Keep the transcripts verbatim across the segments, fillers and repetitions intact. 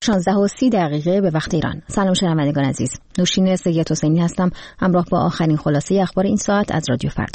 شانزده و سی دقیقه به وقت ایران. سلام شنوندگان عزیز. نوشین سید حسینی هستم، همراه با آخرین خلاصه اخبار این ساعت از رادیو فردا.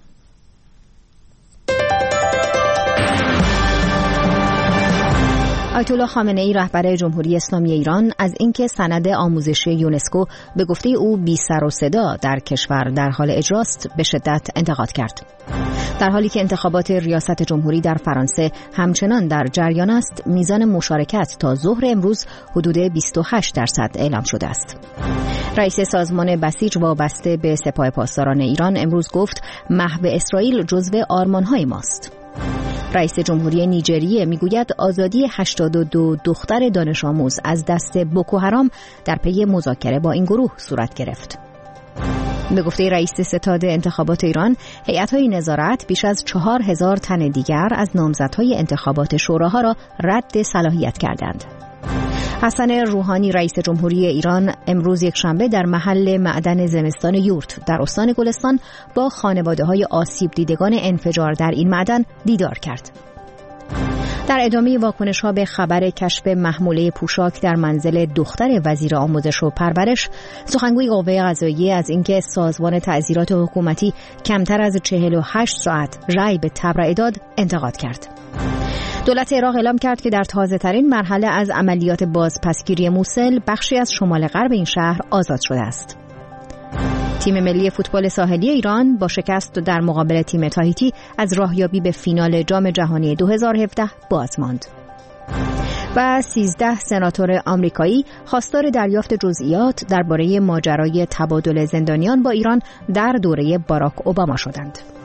آیت الله خامنه ای رهبر جمهوری اسلامی ایران از اینکه سند آموزشی یونسکو به گفته او بی سر و صدا در کشور در حال اجراست به شدت انتقاد کرد. در حالی که انتخابات ریاست جمهوری در فرانسه همچنان در جریان است، میزان مشارکت تا ظهر امروز حدود بیست و هشت درصد اعلام شده است. رئیس سازمان بسیج وابسته به سپاه پاسداران ایران امروز گفت محو اسرائیل جزو آرمان‌های ماست. رئیس جمهوری نیجریه میگوید آزادی هشتاد و دو دختر دانش آموز از دست بوکو حرام در پی مذاکره با این گروه صورت گرفت. به گفته رئیس ستاد انتخابات ایران، هیئت‌های نظارت بیش از چهار هزار تن دیگر از نامزدهای انتخابات شوراها را رد صلاحیت کردند. حسن روحانی رئیس جمهوری ایران امروز یکشنبه در محل معدن زمستان یورت در استان گلستان با خانواده‌های آسیب دیدگان انفجار در این معدن دیدار کرد. در ادامه واکنش‌ها به خبر کشف محموله پوشاک در منزل دختر وزیر آموزش و پرورش، سخنگوی قوه قضاییه از اینکه سازمان تعزیرات حکومتی کمتر از چهل و هشت ساعت رأی به تبرئه داد انتقاد کرد. دولت عراق اعلام کرد که در تازه‌ترین مرحله از عملیات بازپسگیری موصل بخشی از شمال غرب این شهر آزاد شده است. تیم ملی فوتبال ساحلی ایران با شکست در مقابل تیم تاهیتی از راهیابی به فینال جام جهانی دو هزار و هفده باز ماند. و سیزده سناتور آمریکایی خواستار دریافت جزئیات درباره ماجرای تبادل زندانیان با ایران در دوره باراک اوباما شدند.